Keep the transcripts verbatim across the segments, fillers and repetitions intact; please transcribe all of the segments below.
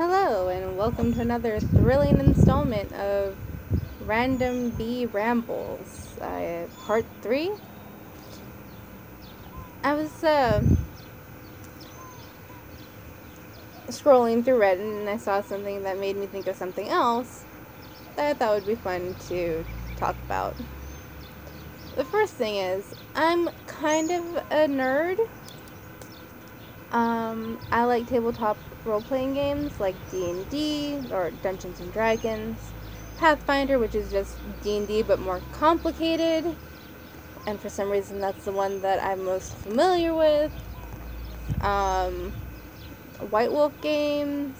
Hello, and welcome to another thrilling installment of Random Bee Rambles, uh, Part three. I was uh, scrolling through Reddit and I saw something that made me think of something else that I thought would be fun to talk about. The first thing is, I'm kind of a nerd. Um, I like tabletop role-playing games like D and D or Dungeons and Dragons, Pathfinder, which is just D and D but more complicated, and for some reason that's the one that I'm most familiar with. Um, White Wolf games.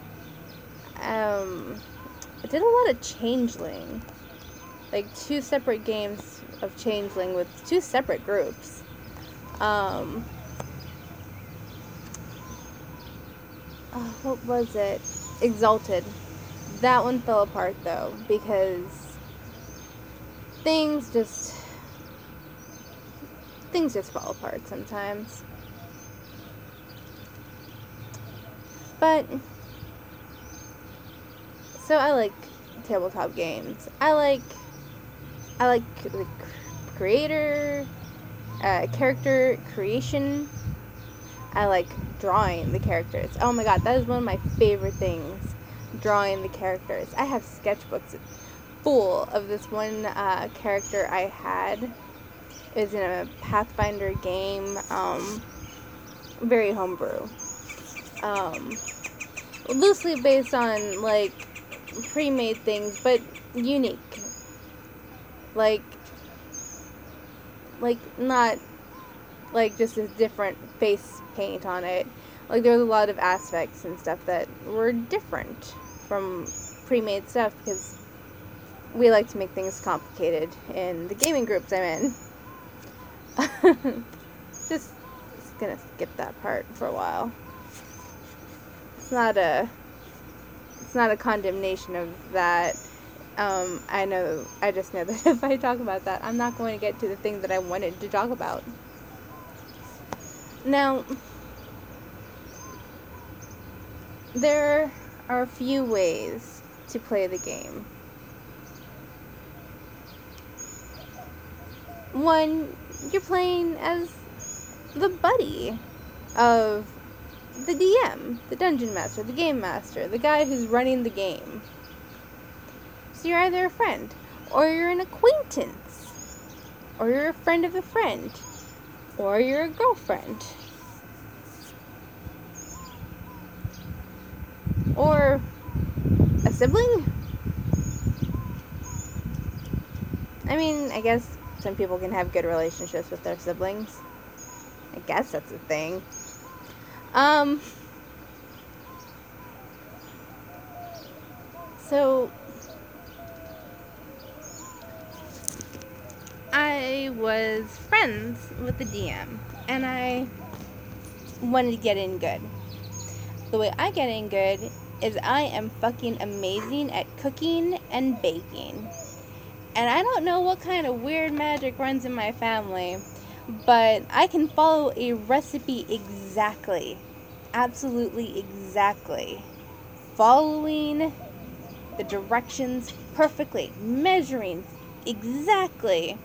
Um, I did a lot of Changeling, like two separate games of Changeling with two separate groups. Um, oh, what was it? Exalted. That one fell apart though because things just things just fall apart sometimes. But so I like tabletop games. I like I like the creator, uh, character creation. I like drawing the characters. Oh my god, that is one of my favorite things. Drawing the characters. I have sketchbooks full of this one uh, character I had. It was in a Pathfinder game. Um, very homebrew. Um, loosely based on like pre-made things, but unique. Like, like not like just a different face paint on it. Like there was a lot of aspects and stuff that were different from pre-made stuff because we like to make things complicated in the gaming groups I'm in. just, just gonna skip that part for a while. It's not a it's not a condemnation of that. Um, I know, I just know that if I talk about that, I'm not going to get to the thing that I wanted to talk about. Now, there are a few ways to play the game. One, you're playing as the buddy of the D M, the dungeon master, the game master, the guy who's running the game. So you're either a friend, or you're an acquaintance, or you're a friend of a friend, or you're a girlfriend, or a sibling. I mean, I guess some people can have good relationships with their siblings. I guess that's a thing. Um, so I was friends with the D M, and I wanted to get in good. The way I get in good is I am fucking amazing at cooking and baking. And I don't know what kind of weird magic runs in my family, but I can follow a recipe exactly. Absolutely exactly. Following the directions perfectly. Measuring exactly.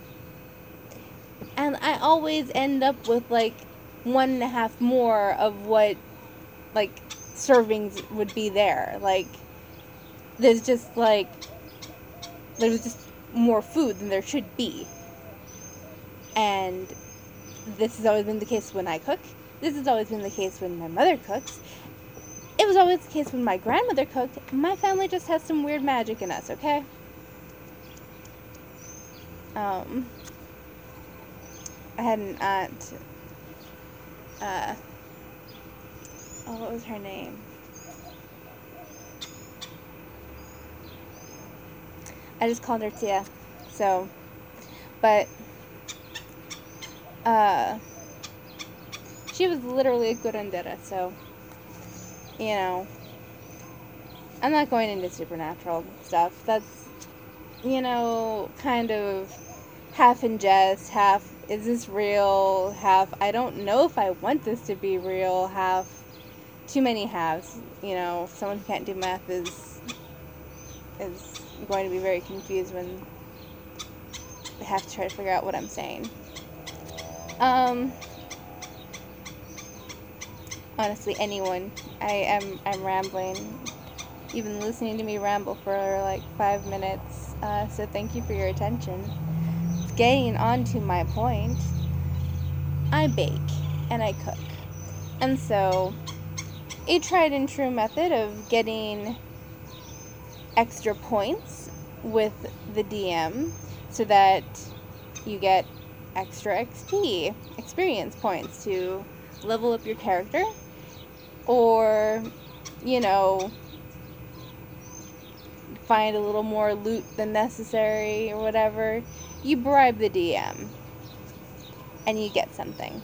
And I always end up with like one and a half more of what like servings would be there. Like there's just like there's just more food than there should be. And this has always been the case when I cook. This has always been the case when my mother cooks. It was always the case when my grandmother cooked. My family just has some weird magic in us, okay? Um, I had an aunt, uh, oh, what was her name? I just called her Tia, so, but, uh, she was literally a curandera, so, you know, I'm not going into supernatural stuff. That's, you know, kind of half in jest, half, is this real, half, I don't know if I want this to be real, half, too many halves. You know, someone who can't do math is is going to be very confused when they have to try to figure out what I'm saying. Um, honestly, anyone. I am I'm rambling. You've been listening to me ramble for like five minutes, uh, so thank you for your attention. Getting on to my point, I bake and I cook. And so, a tried and true method of getting extra points with the D M so that you get extra X P, experience points, to level up your character, or, you know, find a little more loot than necessary or whatever. You bribe the D M and you get something.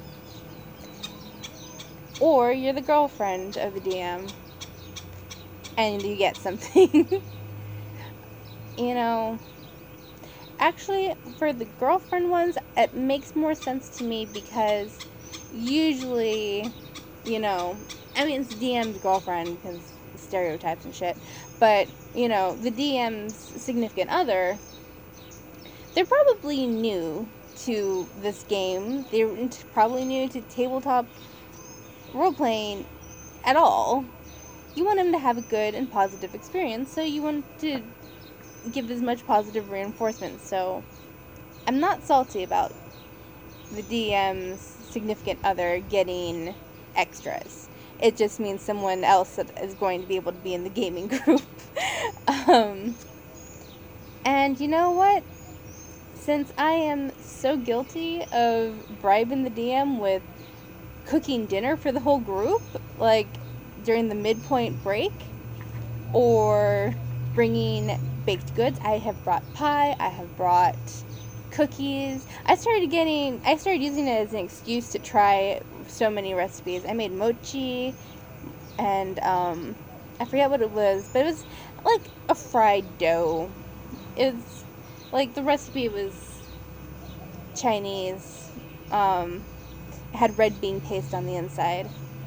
Or you're the girlfriend of the D M and you get something. You know, actually, for the girlfriend ones, it makes more sense to me because usually, you know, I mean, it's D M's girlfriend because stereotypes and shit, but, you know, the D M's significant other, they're probably new to this game. They're probably new to tabletop role-playing at all. You want them to have a good and positive experience, so you want to give as much positive reinforcement. So I'm not salty about the D M's significant other getting extras. It just means someone else that is going to be able to be in the gaming group. um, and you know what? Since I am so guilty of bribing the D M with cooking dinner for the whole group, like during the midpoint break, or bringing baked goods, I have brought pie, I have brought cookies. I started getting, I started using it as an excuse to try so many recipes. I made mochi, and um, I forget what it was, but it was like a fried dough. It's like the recipe was Chinese. Um, it had red bean paste on the inside.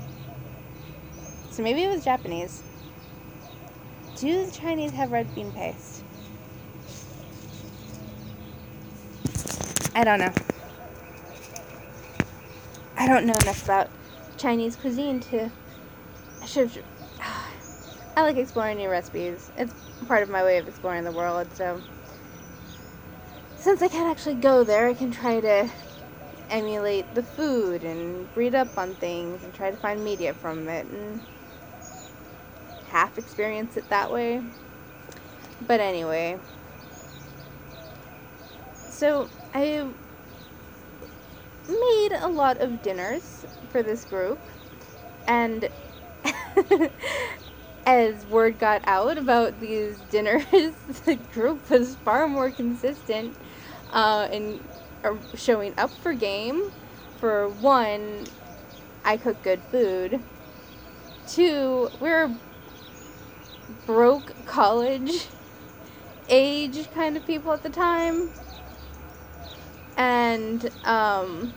So maybe it was Japanese. Do the Chinese have red bean paste? I don't know. I don't know enough about Chinese cuisine to... I should have... I like exploring new recipes. It's part of my way of exploring the world, so... Since I can't actually go there, I can try to emulate the food and read up on things and try to find media from it and half experience it that way. But anyway, so I made a lot of dinners for this group, and as word got out about these dinners, the group was far more consistent uh, in uh, showing up for game. For one, I cook good food. Two, we're broke college age kind of people at the time. And, um,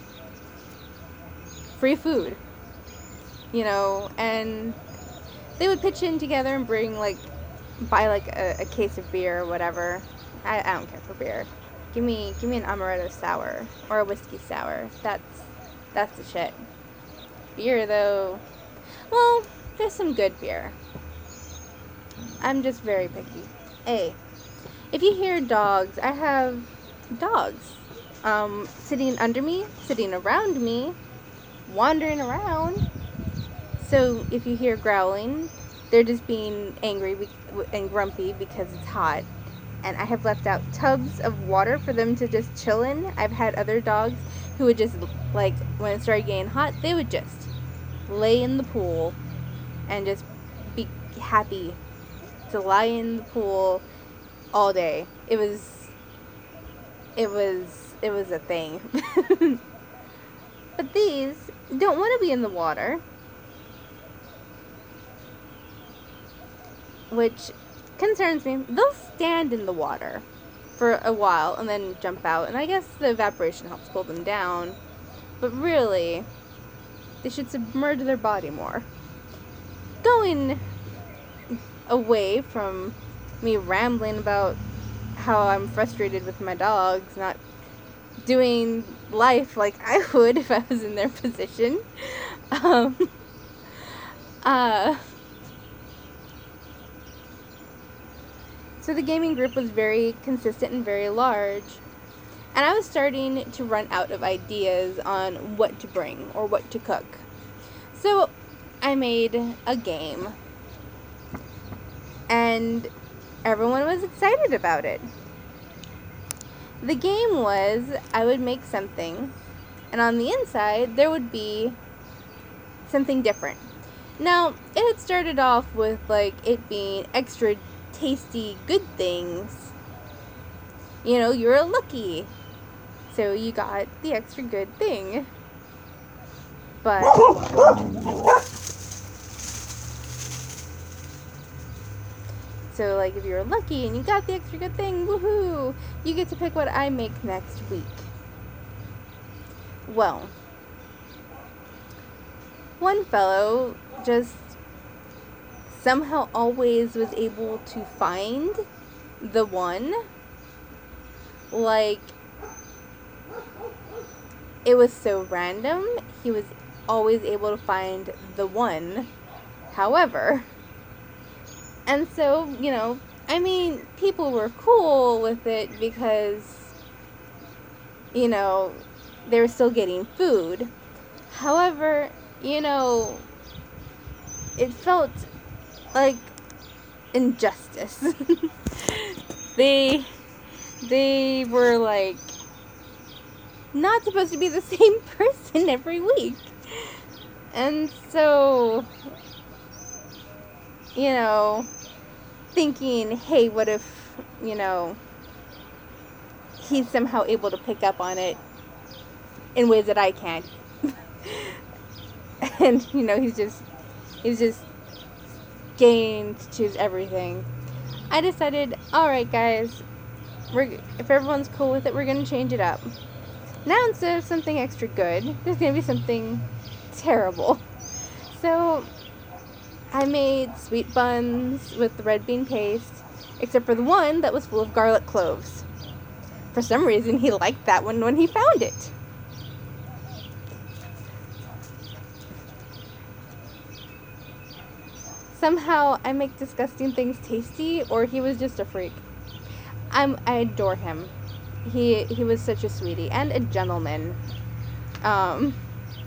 free food. You know, and they would pitch in together and bring, like, buy, like, a, a case of beer or whatever. I, I don't care for beer. Give me, give me an amaretto sour or a whiskey sour. That's, that's the shit. Beer, though, well, there's some good beer. I'm just very picky. Hey, if you hear dogs, I have dogs, um, sitting under me, sitting around me, wandering around. So if you hear growling, they're just being angry and grumpy because it's hot. And I have left out tubs of water for them to just chill in. I've had other dogs who would just, like, when it started getting hot, they would just lay in the pool and just be happy to lie in the pool all day. It was, it was, it was a thing. But these don't want to be in the water, which concerns me. They'll stand in the water for a while and then jump out, and I guess the evaporation helps cool them down, but really, they should submerge their body more. going away from me rambling about how I'm frustrated with my dogs not doing life like I would if I was in their position. Um, uh, so the gaming group was very consistent and very large. And I was starting to run out of ideas on what to bring or what to cook. So I made a game. And everyone was excited about it. The game was, I would make something, and on the inside there would be something different. Now, it had started off with like it being extra tasty good things. You know, you're lucky, so you got the extra good thing. But so, like, if you're lucky and you got the extra good thing, woohoo, you get to pick what I make next week. Well, one fellow just somehow always was able to find the one. Like, it was so random. He was always able to find the one. However, and so, you know, I mean, people were cool with it because, you know, they were still getting food. However, you know, it felt like injustice. they, they were like not supposed to be the same person every week. And so, you know, thinking, hey, what if, you know, he's somehow able to pick up on it in ways that I can't. And, you know, he's just, he's just getting to choose everything. I decided, alright guys, we're, if everyone's cool with it, we're going to change it up. Now instead of something extra good, there's going to be something terrible. So I made sweet buns with the red bean paste, except for the one that was full of garlic cloves. For some reason, he liked that one when he found it. Somehow, I make disgusting things tasty, or he was just a freak. I'm, I adore him. He he was such a sweetie and a gentleman. Um...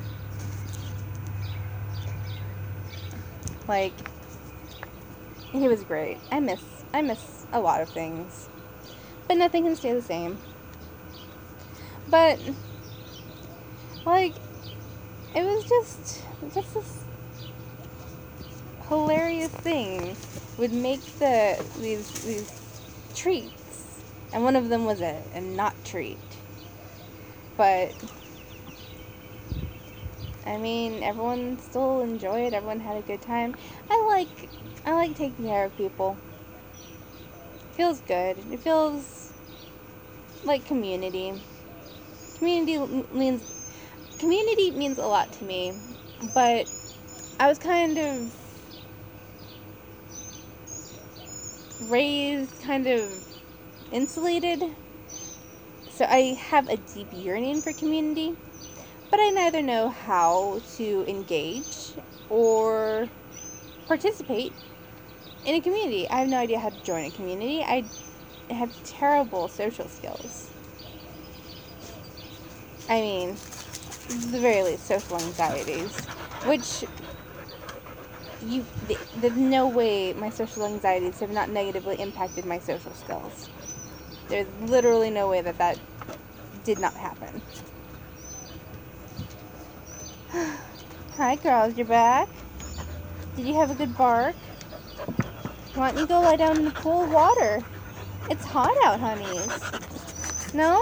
Like, he was great. I miss, I miss a lot of things. But nothing can stay the same. But, like, it was just, just this hilarious thing. Would make the, these, these treats. And one of them was a, a not treat. But I mean, everyone still enjoyed. Everyone had a good time. I like, I like taking care of people. It feels good. It feels like community. Community means, community means a lot to me. But I was kind of raised, kind of insulated. So I have a deep yearning for community. But I neither know how to engage or participate in a community. I have no idea how to join a community. I have terrible social skills. I mean, at the very least, social anxieties. Which, you, there's no way my social anxieties have not negatively impacted my social skills. There's literally no way that that did not happen. Hi girls, you're back? Did you have a good bark? Why don't you go lie down in the cool water? It's hot out, honeys. No?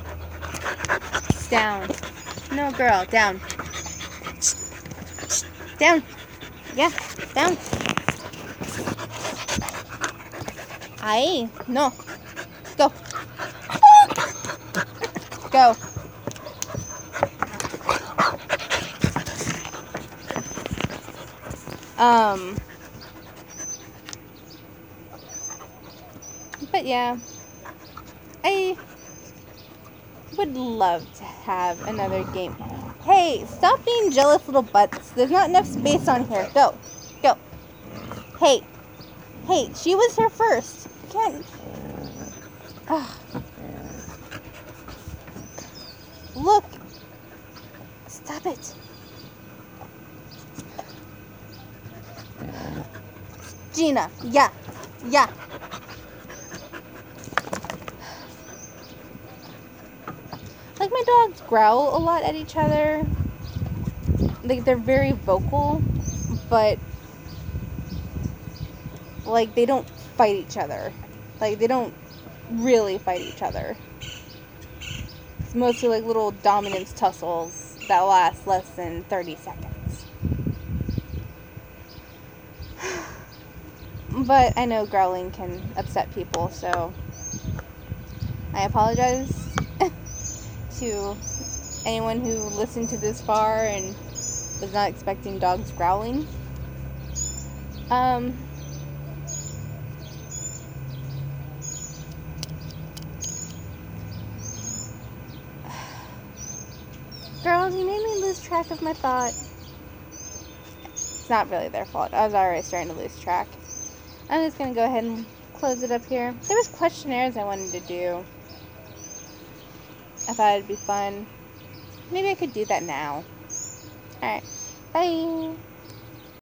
Down. No, girl, down. Down. Yeah, down. Aye, no. Go. Go. Um, But yeah, I would love to have another game. Hey, stop being jealous little butts. There's not enough space on here. Go. Go. Hey. Hey, she was here first. You can't... Ugh. Look. Stop it. Gina. Yeah. Yeah. Like, my dogs growl a lot at each other. Like, they're very vocal, but, like, they don't fight each other. Like, they don't really fight each other. It's mostly, like, little dominance tussles that last less than thirty seconds. But I know growling can upset people, so I apologize to anyone who listened to this far and was not expecting dogs growling. Um, girls, you made me lose track of my thought. It's not really their fault. I was already starting to lose track. I'm just going to go ahead and close it up here. There was questionnaires I wanted to do. I thought it'd be fun. Maybe I could do that now. Alright. Bye.